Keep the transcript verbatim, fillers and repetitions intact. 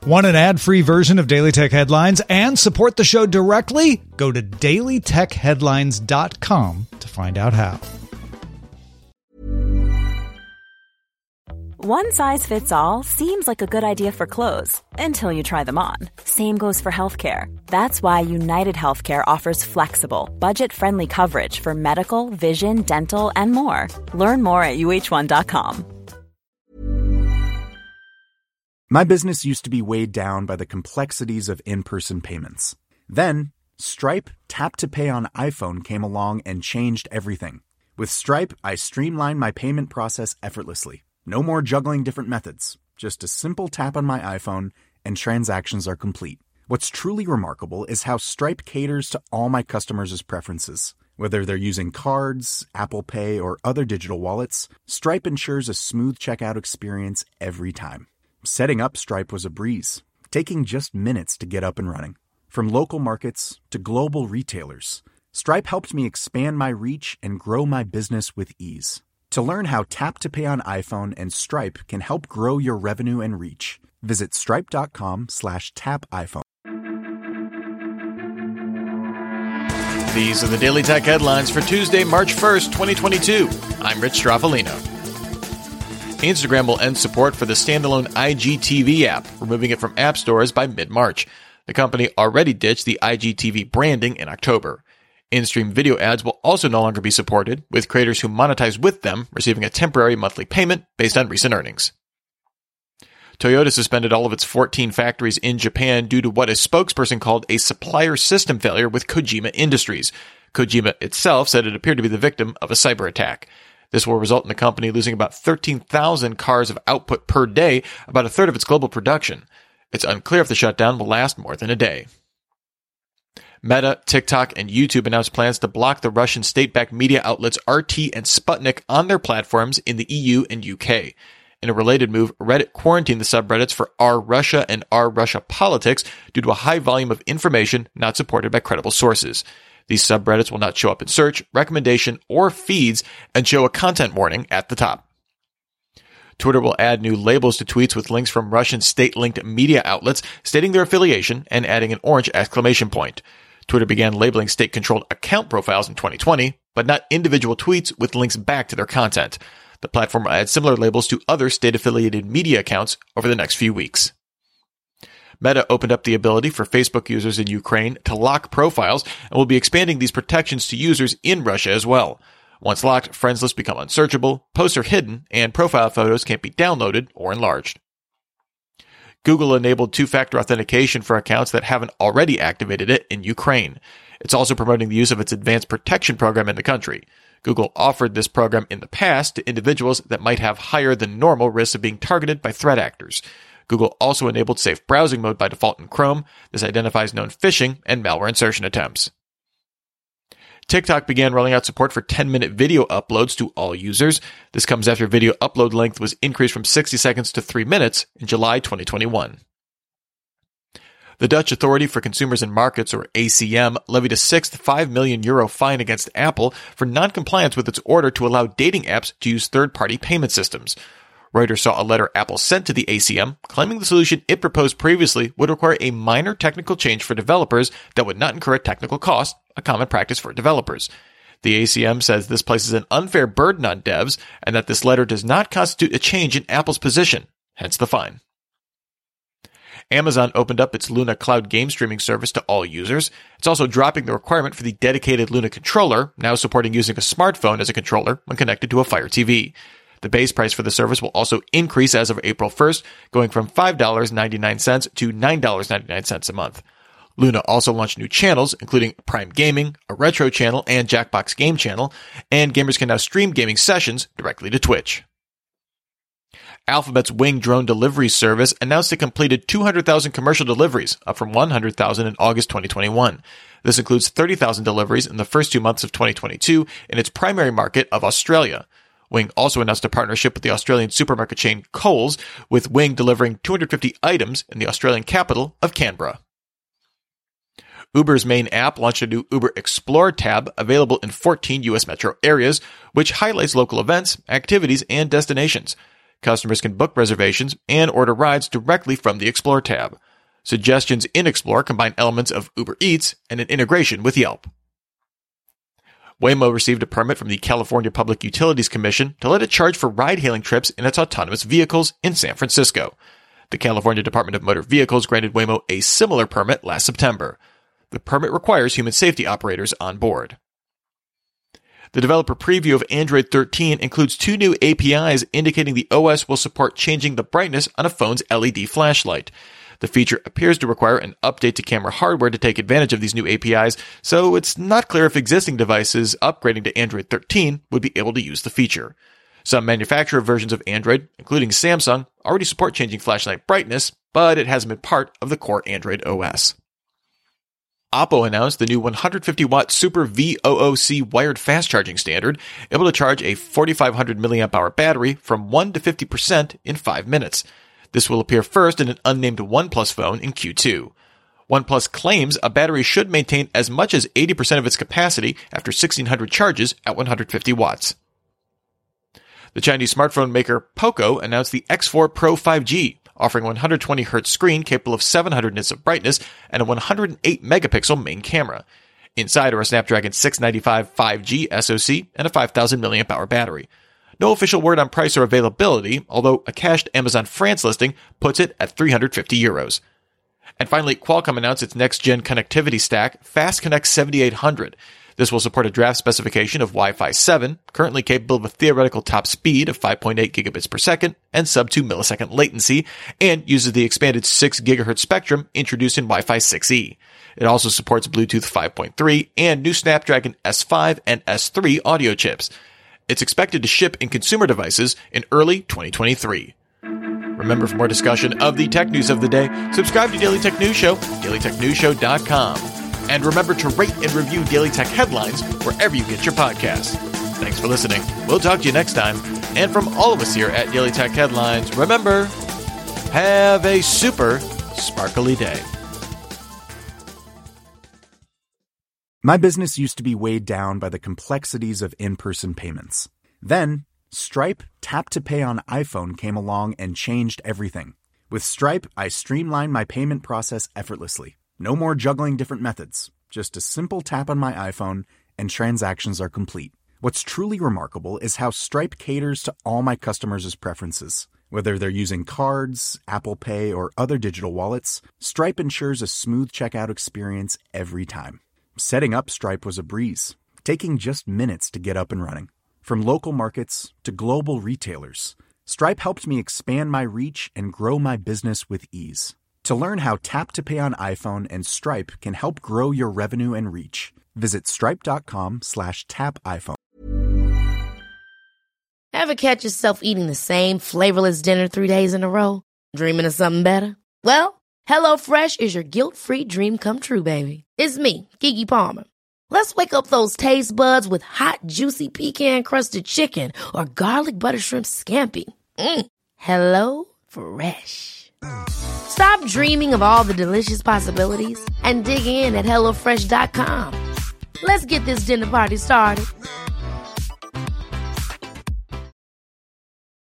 Want an ad-free version of Daily Tech Headlines and support the show directly? Go to daily tech headlines dot com to find out how. One size fits all seems like a good idea for clothes until you try them on. Same goes for healthcare. That's why United Healthcare offers flexible, budget-friendly coverage for medical, vision, dental, and more. Learn more at U H one dot com. My business used to be weighed down by the complexities of in-person payments. Then, Stripe Tap to Pay on iPhone came along and changed everything. With Stripe, I streamlined my payment process effortlessly. No more juggling different methods. Just a simple tap on my iPhone and transactions are complete. What's truly remarkable is how Stripe caters to all my customers' preferences. Whether they're using cards, Apple Pay, or other digital wallets, Stripe ensures a smooth checkout experience every time. Setting up Stripe was a breeze, taking just minutes to get up and running. From local markets to global retailers, Stripe helped me expand my reach and grow my business with ease. To learn how Tap to Pay on iPhone and Stripe can help grow your revenue and reach, visit stripe.com slash tap iPhone. These are the Daily Tech Headlines for Tuesday, March first, twenty twenty-two. I'm Rich Straffolino. Instagram will end support for the standalone I G T V app, removing it from app stores by mid-March. The company already ditched the I G T V branding in October. In-stream video ads will also no longer be supported, with creators who monetize with them receiving a temporary monthly payment based on recent earnings. Toyota suspended all of its fourteen factories in Japan due to what a spokesperson called a supplier system failure with Kojima Industries. Kojima itself said it appeared to be the victim of a cyber attack. This will result in the company losing about thirteen thousand cars of output per day, about a third of its global production. It's unclear if the shutdown will last more than a day. Meta, TikTok, and YouTube announced plans to block the Russian state-backed media outlets R T and Sputnik on their platforms in the E U and U K. In a related move, Reddit quarantined the subreddits for R Russia and R Russia Politics due to a high volume of information not supported by credible sources. These subreddits will not show up in search, recommendation, or feeds and show a content warning at the top. Twitter will add new labels to tweets with links from Russian state-linked media outlets stating their affiliation and adding an orange exclamation point. Twitter began labeling state-controlled account profiles in twenty twenty, but not individual tweets with links back to their content. The platform will add similar labels to other state-affiliated media accounts over the next few weeks. Meta opened up the ability for Facebook users in Ukraine to lock profiles and will be expanding these protections to users in Russia as well. Once locked, friends lists become unsearchable, posts are hidden, and profile photos can't be downloaded or enlarged. Google enabled two-factor authentication for accounts that haven't already activated it in Ukraine. It's also promoting the use of its advanced protection program in the country. Google offered this program in the past to individuals that might have higher than normal risks of being targeted by threat actors. Google also enabled safe browsing mode by default in Chrome. This identifies known phishing and malware insertion attempts. TikTok began rolling out support for ten-minute video uploads to all users. This comes after video upload length was increased from sixty seconds to three minutes in July twenty twenty-one. The Dutch Authority for Consumers and Markets, or A C M, levied a sixth five million euro fine against Apple for non-compliance with its order to allow dating apps to use third-party payment systems. Reuters saw a letter Apple sent to the A C M claiming the solution it proposed previously would require a minor technical change for developers that would not incur a technical cost, a common practice for developers. The A C M says this places an unfair burden on devs and that this letter does not constitute a change in Apple's position, hence the fine. Amazon opened up its Luna cloud game streaming service to all users. It's also dropping the requirement for the dedicated Luna controller, now supporting using a smartphone as a controller when connected to a Fire T V. The base price for the service will also increase as of April first, going from five dollars and ninety-nine cents to nine dollars and ninety-nine cents a month. Luna also launched new channels, including Prime Gaming, a retro channel, and Jackbox Game channel, and gamers can now stream gaming sessions directly to Twitch. Alphabet's Wing drone delivery service announced it completed two hundred thousand commercial deliveries, up from one hundred thousand in August twenty twenty-one. This includes thirty thousand deliveries in the first two months of twenty twenty-two in its primary market of Australia. Wing also announced a partnership with the Australian supermarket chain Coles, with Wing delivering two hundred fifty items in the Australian capital of Canberra. Uber's main app launched a new Uber Explore tab available in fourteen U S metro areas, which highlights local events, activities, and destinations. Customers can book reservations and order rides directly from the Explore tab. Suggestions in Explore combine elements of Uber Eats and an integration with Yelp. Waymo received a permit from the California Public Utilities Commission to let it charge for ride-hailing trips in its autonomous vehicles in San Francisco. The California Department of Motor Vehicles granted Waymo a similar permit last September. The permit requires human safety operators on board. The developer preview of Android thirteen includes two new A P Is indicating the O S will support changing the brightness on a phone's L E D flashlight. The feature appears to require an update to camera hardware to take advantage of these new A P Is, so it's not clear if existing devices upgrading to Android thirteen would be able to use the feature. Some manufacturer versions of Android, including Samsung, already support changing flashlight brightness, but it hasn't been part of the core Android O S. Oppo announced the new one hundred fifty watt Super V O O C wired fast charging standard, able to charge a forty-five hundred milliamp hour battery from one to fifty percent in five minutes. This will appear first in an unnamed OnePlus phone in Q two. OnePlus claims a battery should maintain as much as eighty percent of its capacity after sixteen hundred charges at one hundred fifty watts. The Chinese smartphone maker Poco announced the X four Pro five G, offering a one hundred twenty hertz screen capable of seven hundred nits of brightness and a one hundred eight megapixel main camera. Inside are a Snapdragon six ninety-five five G S O C and a five thousand milliamp hour battery. No official word on price or availability, although a cached Amazon France listing puts it at three hundred fifty euros. And finally, Qualcomm announced its next-gen connectivity stack, FastConnect seventy-eight hundred. This will support a draft specification of Wi-Fi seven, currently capable of a theoretical top speed of five point eight gigabits per second and sub two millisecond latency, and uses the expanded six gigahertz spectrum introduced in Wi-Fi six E. It also supports Bluetooth five point three and new Snapdragon S five and S three audio chips. It's expected to ship in consumer devices in early twenty twenty-three. Remember, for more discussion of the tech news of the day, subscribe to Daily Tech News Show at daily tech news show dot com. And remember to rate and review Daily Tech Headlines wherever you get your podcasts. Thanks for listening. We'll talk to you next time. And from all of us here at Daily Tech Headlines, remember, have a super sparkly day. My business used to be weighed down by the complexities of in-person payments. Then, Stripe Tap to Pay on iPhone came along and changed everything. With Stripe, I streamlined my payment process effortlessly. No more juggling different methods. Just a simple tap on my iPhone and transactions are complete. What's truly remarkable is how Stripe caters to all my customers' preferences. Whether they're using cards, Apple Pay, or other digital wallets, Stripe ensures a smooth checkout experience every time. Setting up Stripe was a breeze, taking just minutes to get up and running. From local markets to global retailers, Stripe helped me expand my reach and grow my business with ease. To learn how Tap to Pay on iPhone and Stripe can help grow your revenue and reach, visit stripe.com slash tap iPhone. Ever catch yourself eating the same flavorless dinner three days in a row? Dreaming of something better? Well, HelloFresh is your guilt-free dream come true, baby. It's me, Keke Palmer. Let's wake up those taste buds with hot, juicy pecan-crusted chicken or garlic butter shrimp scampi. Mm. Hello Fresh. Stop dreaming of all the delicious possibilities and dig in at hello fresh dot com. Let's get this dinner party started.